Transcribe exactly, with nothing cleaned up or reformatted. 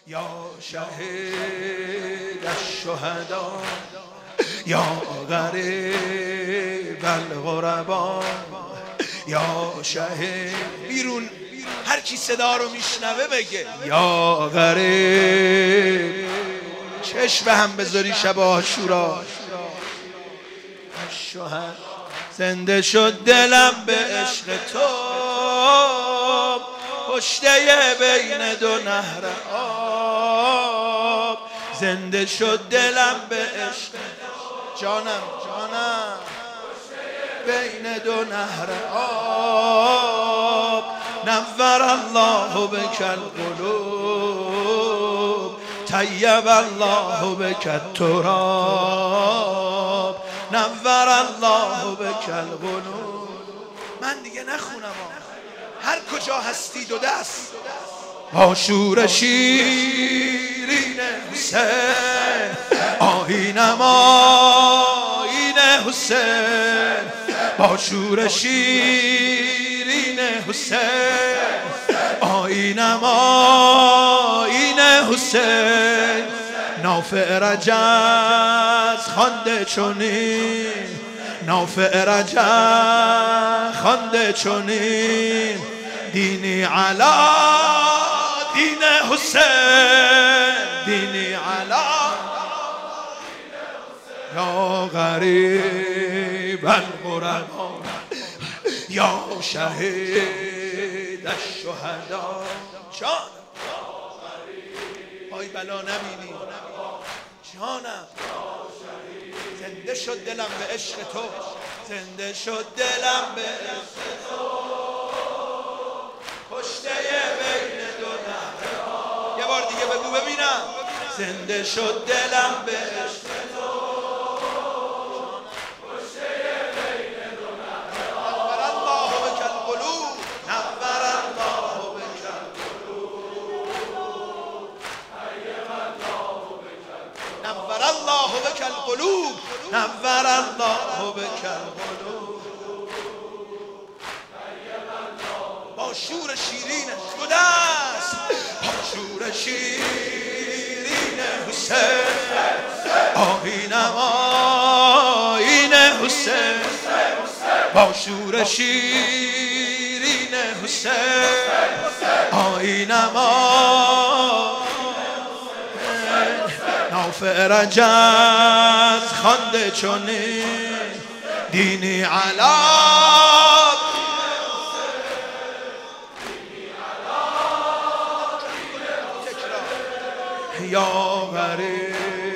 یا شهید الشهدا یا غریب الغربا یا شهید. بیرون هر کی صدا رو میشنوه بگه یا غریب. چشم به هم بذاری شب عاشورا. الشهدا زنده شد دلم به عشق تو، پشته بین دو نهر آب. زنده شد دلم به عشق جانم جانم بین دو نهر آب. نور الله بک القلوب، طیب الله بک التراب. نور الله بک القلوب. من دیگه نخونم، هر کجا هستی دو دست. با شور شیرین حسین، آیینم آیین حسین. با شور شیرین حسین، آیینم آیین حسین. نافع رجز خوانده چنین، نافع رجز خوانده چنین. دینی علا دین حسین، دینی علا یا غریب الغربا یا شهید الشهدا. جان پای بلا نبینی جانم. زنده شد دلم به عشق تو، زنده شد دلم به عشق تو، پشته بین دو نهر. یه بار دیگه بگو ببینم. زنده شد دلم به عشق تو، پشته بین دو نهر. نور الله بک القلوب، نور الله بک القلوب، طیب الله بک القلوب. نور الله بک القلوب، نور الله بک القلوب. با شور شیرین دو دست، با شور شیرین حسین، آیینم آیین حسین. با شور شیرین حسین، آیینم آیین. نافع رجز خوانده چنین، دینی علا یا غریب